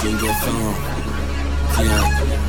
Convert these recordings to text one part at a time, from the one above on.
King FM. Yeah.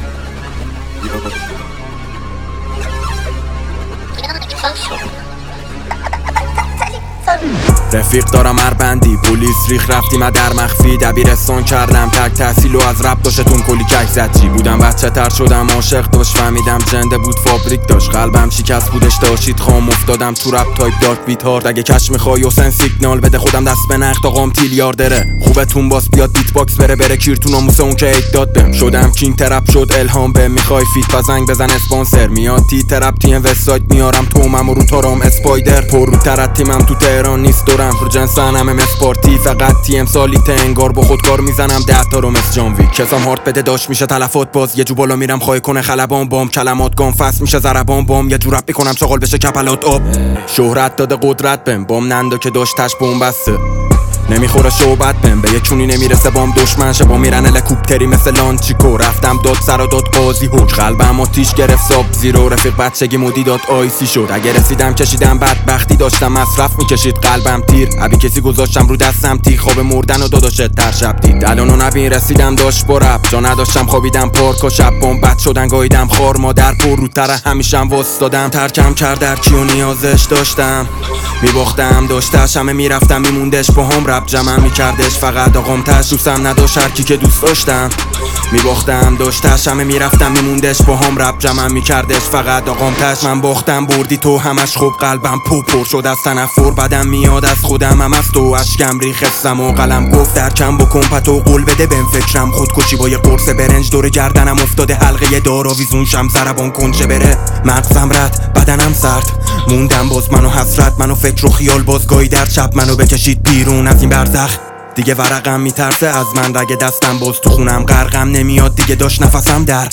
رفیق دارم اربندی پلیس ریخ رفتیم در مخفی دبیرستان کردم تک تحصیل و از رپ داشتون کلی کک زد چی بودم بچه تر شدم عاشق داشت فهمیدم جنده بود فابریک داشت قلبم شکست بودش داشتید خام افتادم تو رپ تایپ دارک بیت هارد اگه کش میخوای حسین سیگنال بده خودم دست به نقد آقام تیلیاردره خوبتون باس بیاد بیت باکس بره کیر تو ناموس اون که ایک داد بهم شدم کینگ ترپ شد الهام بهم میخوای فیت بزنگ بزن اسپانسر میاد تی ترپ تی وست سایت میارم تومم رو تارام اسپایدر پر رو تر تیمم تو تهران نیست دورم رو جنسن همه مسپارتی فقط تی ام سالیت انگار با خودکار میزنم 10 تا رو مس جان ویک کسام هارت بده داش میشه تلفات باز یه جو بالا میرم خواهی کنه خلبان بام کلمات گام فست میشه زربان بام یه جو رپ میکنم چاقال بشه کپلات آب شهرت داده قدرت بهم بام نندو که داشتش بوم بسته نمیخوره شوبت بهم به یه چونی نمیرسه بام دشمن شه با میرن هلیکوپتری مثل لانچیکو رفتم داد سر و داد قاضی هوج قلبم آتیش گرفت ساب زیرو رفیق بچگی مودی داد آیسی شد اگه رسیدم کشیدم بدبختی داشتم مصرف میکشید قلبم تیر ابی کسی گذاشتم رو دستم تی خواب مردن و داداشت در شب دید الانو نبین رسیدم داشت با رپ جا نداشتم خوابیدم پارک و شب بام بد شدن گاییدم خار مادر پر رو تر همیشم واسدادم ترکم کرد در کیو نیازش داشتم میباختم داشتش همه میرفتم میموندش با هم رپ جمع میکردش فقط آقام تش دوستم نداشت هرکی که دوست داشتم میباختم داشتش همه میرفتم میموندش با هم رپ جمع میکردش فقط آقام تش من باختم بردی تو همش خوب قلبم پر شد از تنفر بدم میاد از خودم هم از تو اشکم ریخستم و قلم گفت درکم بکن پتو قول بده بهم فکرم خودکشی با یه قرص برنج دور گردنم افتاده حلقه داراویزون شم زربان کنچه بره مغزم رد بدنم سرد موندم باز منو حسرت منو فکر و خیال بازگاهی در شب منو بکشید بیرون از این برزخ دیگه ورقم میترسه از من رگ دستم باز تو خونم غرقم نمیاد دیگه داشت نفسم در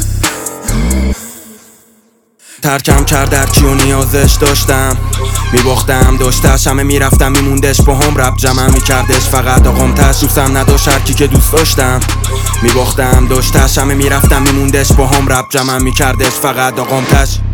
ترکم کرد در کیو نیازش داشتم میباختم داشتش همه میرفتم میموندش با هم رپ جمع میکردش فقط آقام تش دوستم نداشت هرکی که دوست داشتم میباختم داشتش همه میرفتم میموندش با هم رپ جمع میکردش فقط آقام تش